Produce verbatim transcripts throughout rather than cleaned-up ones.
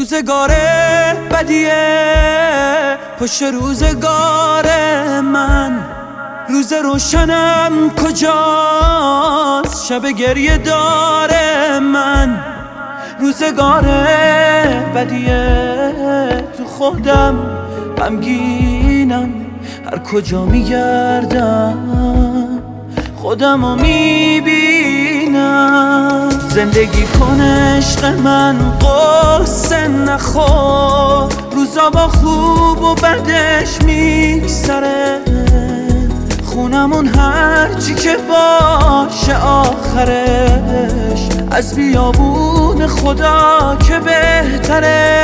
روزگار بدیه پشت روزگار من، روز روشنم کجاست شب گریه داره من. روزگار بدیه تو خودم غمگینم، هر کجا میگردم خودمو میبینم. زندگی کن عشق من قصه نخور، روزا با خوب و بدش میگذره، خونمون هرچی که باشه آخرش از بیابون خدا که بهتره.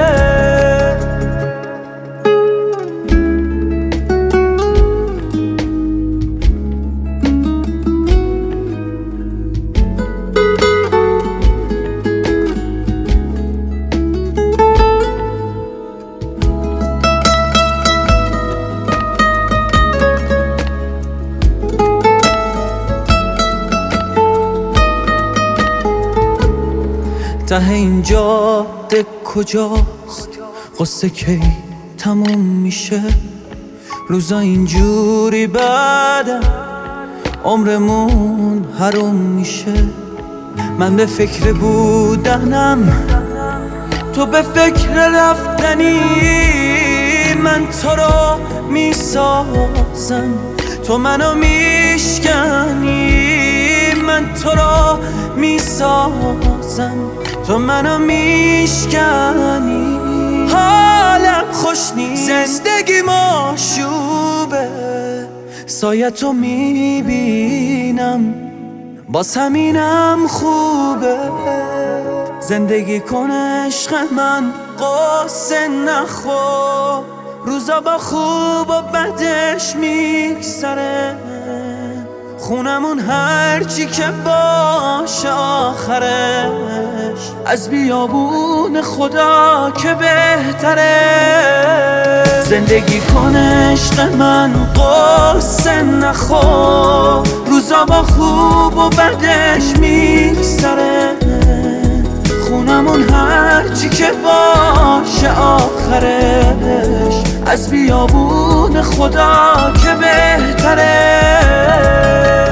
ته این جاده کجاست قصه کی تموم میشه؟ روزا اینجوری بعدم عمرمون حروم میشه. من به فکر بودنم تو به فکر رفتنی، من تو رو میسازم تو منو میشکنی، من تو رو میسازم تو منو میشکنی. حالم خوش نیست، زندگی مشوبه، سایه تو میبینم باز همینم خوبه. زندگی کن عشق من قصه نخور، روزا با خوب و بدش میگذره، خونمون هرچی که باشه آخرش از بیابون خدا که بهتره. زندگی کن عشق من قصه نخور، روزا با خوب و بدش میگذره، خونمون هرچی که باشه آخرش از بیابون خدا که بهتره.